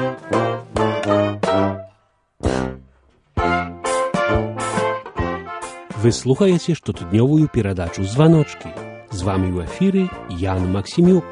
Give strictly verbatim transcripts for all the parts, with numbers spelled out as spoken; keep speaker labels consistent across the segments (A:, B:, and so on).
A: Вы слухаеце штотыднёвую перадачу «Званочки». З вами ў эфіры Ян Максімюк.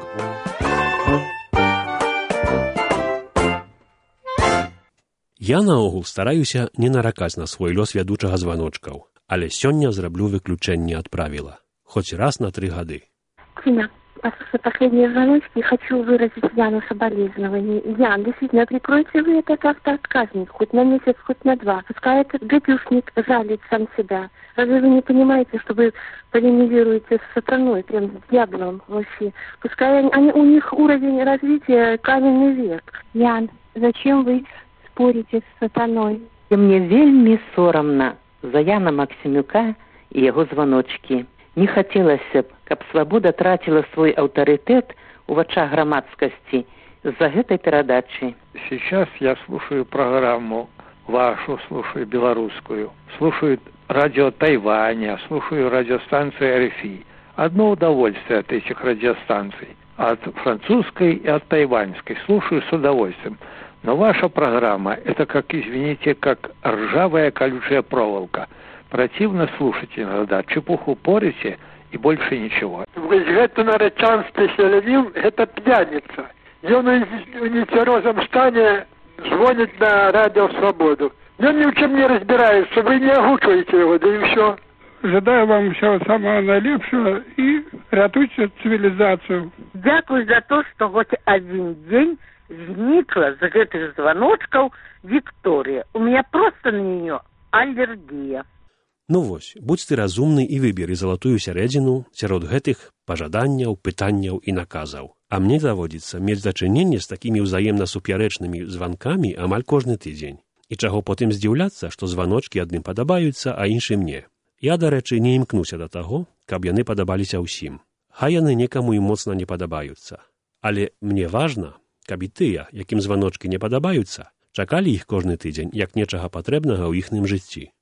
A: Я наогул стараюся не наракаць на свой лёс вядучага званочкаў, але сёння зраблю выключэнне ад правіла, хоць раз на тры гады.
B: Ксения, послушай последние звоночки и хочу выразить Яну соболезнования. Ян, действительно, прикройте вы это как-то отказник, хоть на месяц, хоть на два. Пускай этот гадюшник жалит сам себя. Разве вы не понимаете, что вы полемизируете с сатаной, прям с дьяволом вообще? Пускай они, они, у них уровень развития каменный век.
C: Ян, зачем вы спорите с сатаной?
D: Мне вельмі сорамна за Яна Максімюка і яго званочкі. Не хацелася б, каб свабода траціла свой аўтарытэт у вачах грамадскасці з-за гэтай перадачы.
E: Сейчас я слушаю программу вашу, слушаю белорусскую, слушаю радио Тайваня, слушаю радиостанции эр эф и. Одно удовольствие от этих радиостанций, от французской и от тайваньской. Слушаю с удовольствием. Но ваша программа, это, как, извините, как ржавая колючая проволока. Противно слушать иногда. Чепуху порите и больше ничего.
F: Это нарочанский селянин, это пьяница. И он в нетверезом стане звонит на радио «Свободу». И он ни в чем не разбирается, вы не огучиваете его, да и все.
G: Жадаю вам всего самого наилучшего и рятуйте цивилизацию.
H: Дякую за то, что вот один день зникла з гэтых звоночков Виктория. У меня просто на нее аллергия.
A: Ну вось, будь ты разумны і выберы залатую сярэдзіну сярод гэтых пажаданняў, пытанняў і наказаў. А мне даводзіцца мець дачыненне з такімі ўзаемна супярэчнымі званкамі амаль кожны тыдзень. І чаго потым здзіўляцца, што званочкі адным падабаюцца, а іншым не. Я, дарэчы, не імкнуся да таго, каб яны падабаліся ўсім. Хай яны некаму і моцна не падабаюцца. Але мне важна, каб і тыя, якім званочкі не падабаюцца, чакалі іх кожны тыдзень як нечага патрэбнага ў іхным жыцці.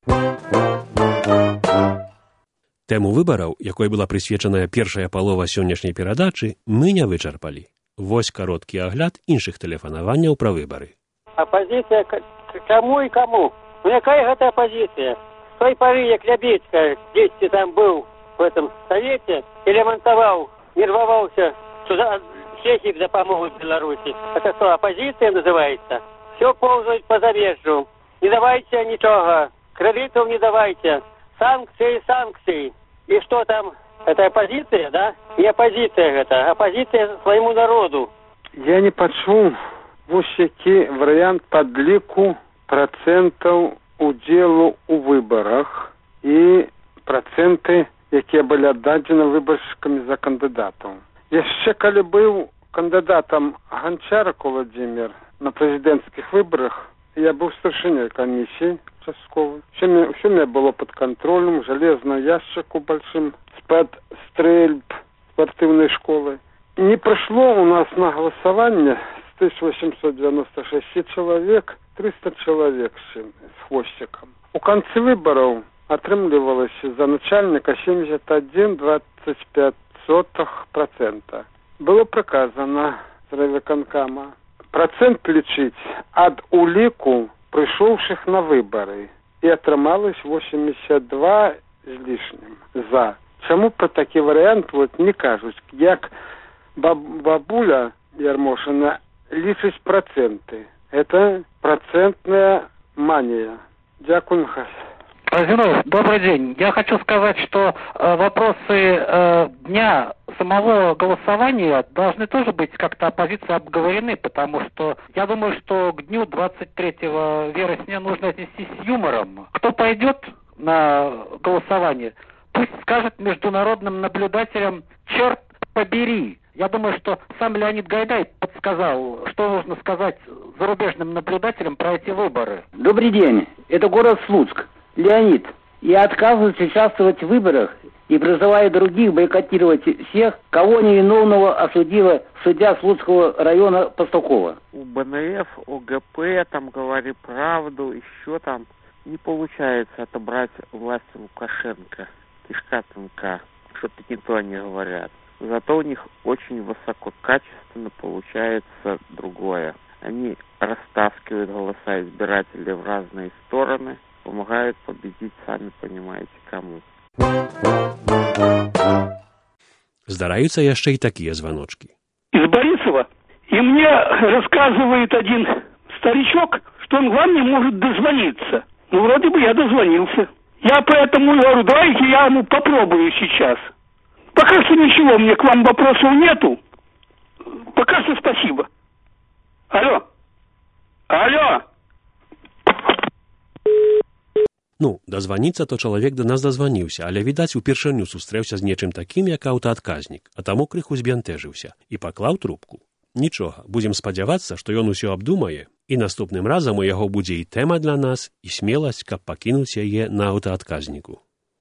A: Тэму выбараў, якой была прысвечаная першая палова сённяшняй перадачы, мы не вычарпалі. Вось кароткі агляд іншых тэлефанаванняў пра выбары.
I: Апозіцыя к каму і каму? Ну якая гэта апозіцыя? З той пары, як Лябедзька дзесьці там быў в этом савеце і лямантаваў, нерваваўся, што Чехии дапамогуць Беларуси. Это что, оппозиция называется? Все ползают по зарежжу. Не давайте ничего. Кредитов не давайте. Санкции, санкции. И что там? Это оппозиция, да? Не оппозиция это. Оппозиция своему народу.
G: Я не пачуў вось які варыянт падліку працэнтаў удзелу ў выбарах і працэнты, якія былі аддадзены выбаршчыкамі за кандыдатаў. Яшчэ калі быў кандидатом Гончарок Владимир на президентских выборах, я был старшиней комиссии участковой. Все у меня было под контролем, железный ящик большим, с-под стрельб спортивной школы. Не прошло у нас на голосование с тысяча восемьсот девяносто шести человек, триста человек с, с хвостиком. У конца выборов отрымливалось за начальника семьдесят один целых двадцать пять сотых процента. Было приказано з райвиконкама процент лічыць ад уліку прыйшоўшых на выборы. І атрымалось восемьдесят два з лишним за. Чаму про такі варыянт вот не кажуць, як баб, бабуля Ярмошина лічыць проценты. Это процентная мания. Дякую.
J: Разинов, добрый день. Я хочу сказать, что э, вопросы э, дня самого голосования должны тоже быть как-то оппозиции обговорены, потому что я думаю, что к дню двадцать третьего вересня нужно отнестись с юмором. Кто пойдет на голосование, пусть скажет международным наблюдателям «черт побери». Я думаю, что сам Леонид Гайдай подсказал, что нужно сказать зарубежным наблюдателям про эти выборы.
K: Добрый день. Это город Слуцк. Леонид, я отказываюсь участвовать в выборах и призываю других бойкотировать всех, кого невиновного осудила судья Слуцкого района Пастухова.
L: У Бэ Эн Эф, О Гэ Пэ, там говори правду, еще там не получается отобрать власть Лукашенко, Тишкатенко, что-то не то они говорят. Зато у них очень высококачественно получается другое. Они растаскивают голоса избирателей в разные стороны, помогают победить, сами понимаете, кому.
A: Здараюцца яшчэ і такія звоночки.
M: Из Борисова. И мне рассказывает один старичок, что он вам не может дозвониться. Ну, вроде бы я дозвонился. Я поэтому говорю, давайте я ему попробую сейчас. Пока что ничего, мне к вам вопросов нету. Пока что спасибо. Алло. Алло.
A: Ну, дазваніцца, то чалавек да нас дазваніўся, але, відаць, упершыню сустрэўся з нечым такім, як аўтаадказнік, а таму крыху збянтэжыўся і паклаў трубку. Нічога, будзем спадзявацца, што ён усё абдумае, і наступным разам у яго будзе і тэма для нас, і смеласць, каб пакінуць яе на аўтаадказніку.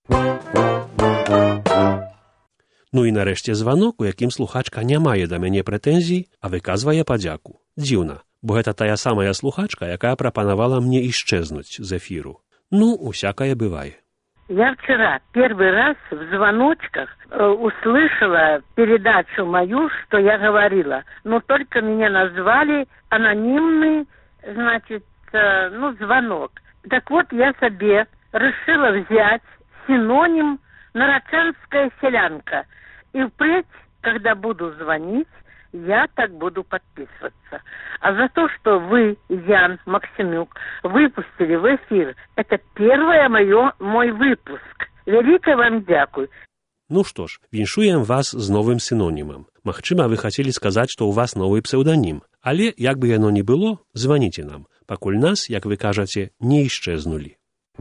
A: Ну і нарэшце званок, у якім слухачка не мае да мяне прэтэнзій, а выказвае падзяку. Дзіўна, бо гэта тая самая слухачка, якая прапанавала мне ісчезнуць з эфіру. Ну, усякое бывае.
H: Я вчера первый раз в звоночках э, услышала передачу мою, что я говорила. Но только меня назвали анонимный, значит, э, ну, звонок. Так вот, я себе решила взять синоним «нарочанская селянка». И впредь, когда буду звонить, я так буду подписываться. А за то, что вы, Ян Максимюк, выпустили в эфир, это первое моё, мой выпуск. Великое вам дякую.
A: Ну што ж, віншуем вас з новым синонімам. Магчыма, вы хацелі сказаць, што ў вас новы псеўданім. Але, як бы яно ні было, званіце нам, пакуль нас, як вы кажаце, не исчезнули.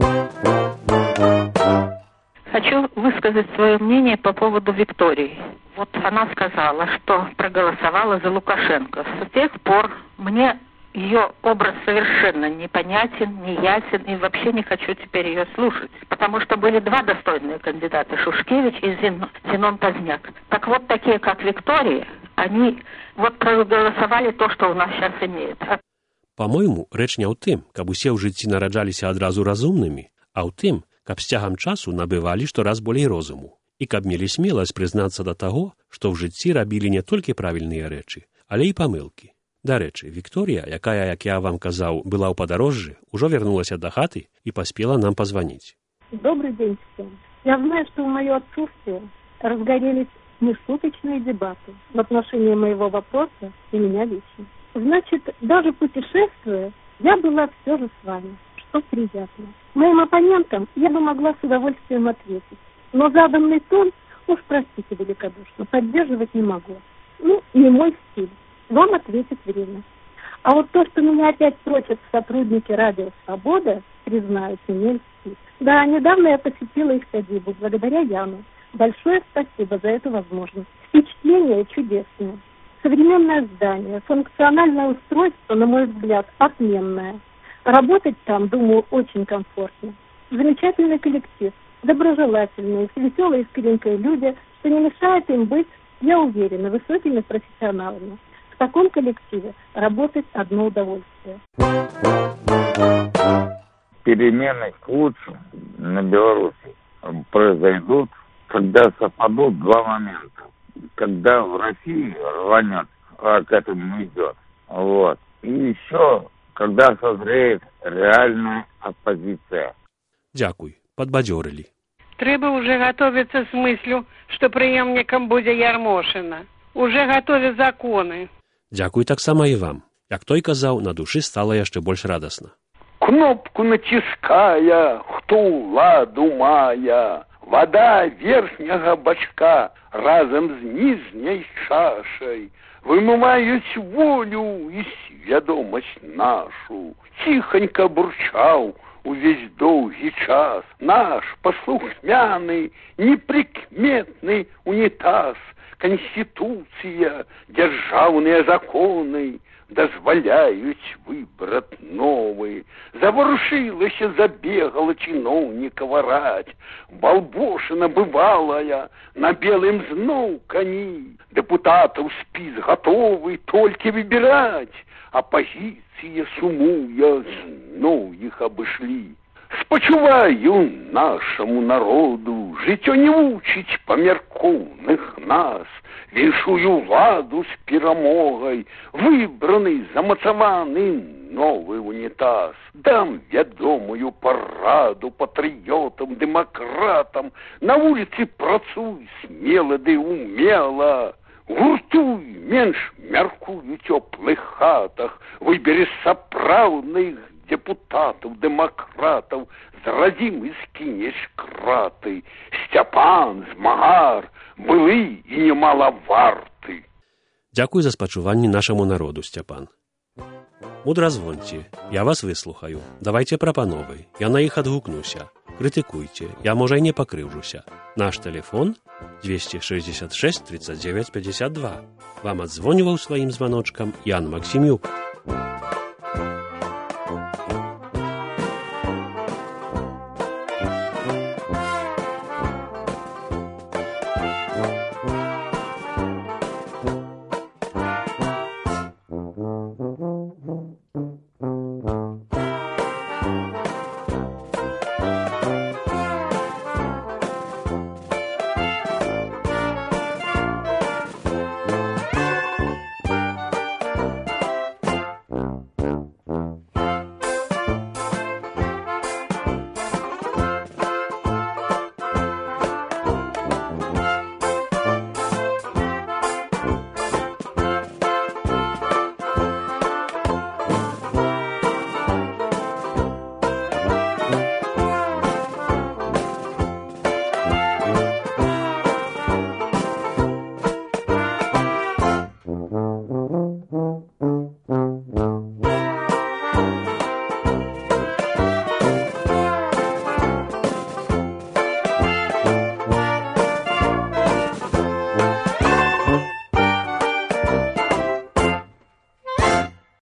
N: Хочу высказать свое мнение по поводу Виктории. Вот она сказала, что проголосовала за Лукашенко. С тех пор мне ее образ совершенно непонятен, неясен, и вообще не хочу теперь ее слушать. Потому что были два достойные кандидата, Шушкевич и Зенон Поздняк. Так вот, такие как Виктория, они вот проголосовали то, что у нас сейчас имеет.
A: По-моему, рэч не ў тым, каб усе ў жыцці нараджаліся адразу разумнымі, а ў тым, каб з цягам часу набывалі штораз болей розуму. І каб мелі смеласць прызнацца да таго, што ў жыцці рабілі не толькі правільныя рэчы, але і памылкі. Дарэчы, Вікторія, якая, як я вам казаў, была ў падарожжы, ужо вярнулася да хаты і паспела нам пазваніць.
C: Добрый день всем. Я знаю, что в мое отсутствие разгорелись нешуточные дебаты в отношении моего вопроса и меня лично. Значит, даже путешествуя, я была все же с вами, что приятно. Моим оппонентам я бы могла с удовольствием ответить. Но заданный тон, уж простите великодушно, поддерживать не могу. Ну, не мой стиль. Вам ответит время. А вот то, что меня опять просят сотрудники «Радио Свобода», признаюсь, мне льстит. Да, недавно я посетила их садибу, благодаря Яну. Большое спасибо за эту возможность. Впечатление чудесное. Современное здание, функциональное устройство, на мой взгляд, отменное. Работать там, думаю, очень комфортно. Замечательный коллектив. Доброжелательные, веселые, искренние люди, что не мешает им быть, я уверена, высокими профессионалами. В таком коллективе работать одно удовольствие.
O: Перемены к лучшему на Беларуси произойдут, когда совпадут два момента. Когда в России рванет, а к этому идет. Вот. И еще, когда созреет реальная оппозиция.
A: Дякуй, подбадьорили.
P: Треба уже готовиться с мыслью, что преемником будет Ярмошина. Уже готовят законы.
A: Дякуй таксама і вам. Як той казаў, на душы стала яшчэ больш радасна.
M: Кнопку націская, хто ўладу мае, вода верхняга бачка разом з ніжняй чашай вымываюць волю і свядомасць нашу. Ціхонька бурчаў увесь доўгі час наш паслухмяны, неприкметны унітаз. Конституция, державные законы дозволяют выбрать новый. Заворушилася, забегала чиновника ворать. Балбошина бывалая на белым зноў кони. Депутатов спіс готовы только выбирать. Оппозиция, сумуя, зноў их обышлі.
Q: Спачуваю нашому народу, життя не учить помірковних нас. Віншую владу з перемогою, вибраний, замацований новий унітаз. Дам відомою пораду патріотам, демократам, на вулиці працуй сміло ды умело. Гуртуй, менш мяркуй у теплых хатах, выбери сапраўдных депутатов, демократов, заразим и скинешь краты. Степан, Змагар, былы и немало варты.
A: Дякую за спачуванні нашому народу, Степан. Мудра звоньте, я вас выслухаю. Давайте прапановы, я на іх адгукнуся. Крытыкуйте, я, можа, і не пакрыўжуся. Наш телефон двести шестьдесят шесть тридцать девять пятьдесят два. Вам адзвоніваў сваім званочкам Ян Максімюк.